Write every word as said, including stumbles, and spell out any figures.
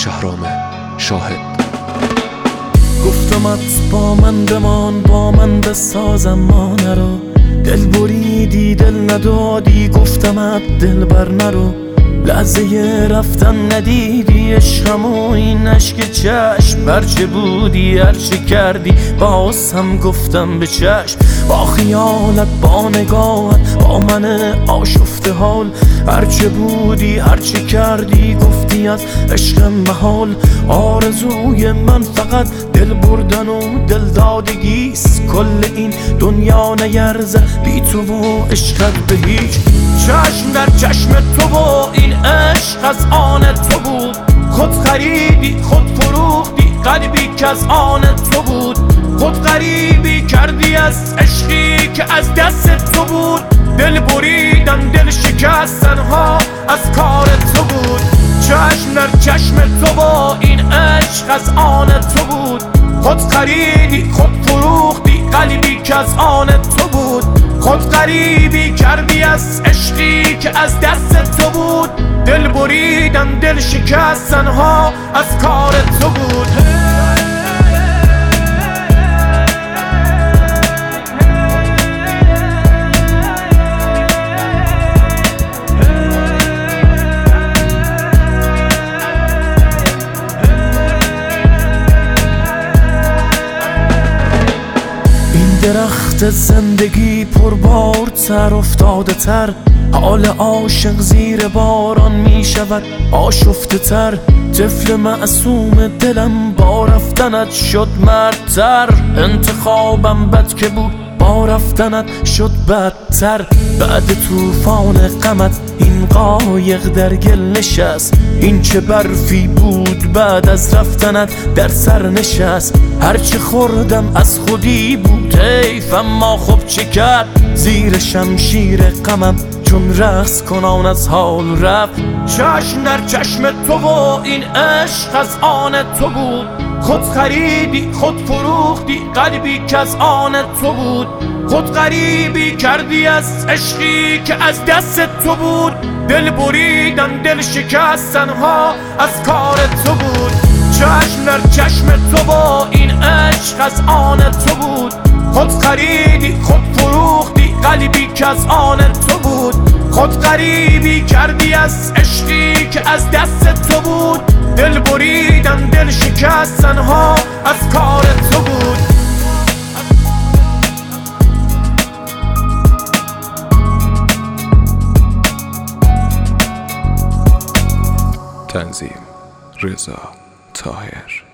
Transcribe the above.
شهرام شاهد. گفتمت با من بمان، با من بسازم ما نرو، دل بریدی دل ندادی، گفتمت دل بر نرو، لحظه رفتن ندیدی عشقم و این عشق چشم، هرچه بودی هرچه کردی باز هم گفتم به چشم، با خیالت با نگاهت با من آشفته حال، هرچه بودی هرچه کردی گفتی از عشق محال، آرزوی من فقط دل بردن و دل دادگیست، کل این دنیا نیرزه بی تو و عشقت به هیچ، چشم در چشم تو و این عشق از آن تو بود، خود خریدی خود فروختی قلبی که از آن تو بود، خود غریبی کردی از عشقی که از دست تو بود، دل بریدن دل شکستن ها از کار تو بود، چشم در چشم تو و این عشق از آن تو بود، خود خریدی خود فروختی قلبی که از آن تو بود، خود غریبی کردی از عشقی که از دست تو بود، دل بریدن دل شکستن ها از کار تو بود. درخت زندگی پربارتر افتاده تر، حال عاشق زیر باران می شود آشفته تر، طفل معصوم دلم با رفتنت شد مردتر، انتخابم بد که بود با رفتنت شد بدتر، بعد طوفان غمت این قایق در گل نشست، این چه برفی بود بعد از رفتنت در سر نشست، هرچه خوردم از خودی بود حیف اما خب چه کرد، زیر شمشیر غمم چون رقص کنان از حال رفت، چشم در چشم تو و این عشق از آن تو بود، خود خریدی خود فروختی قلبی که از آن تو بود، خود غریبی کردی از عشقی که از دست تو بود، دل بریدن دل شکستن ها از کار تو بود، چشم در چشم تو و این عشق از آن تو بود، خود خریدی خود فروختی قلبی که از آن تو بود، خود غریبی کردی از عشقی که از دست تو بود، دل بریدن دل شکستن ها از کار تو بود. تنظیم رضا طاهر.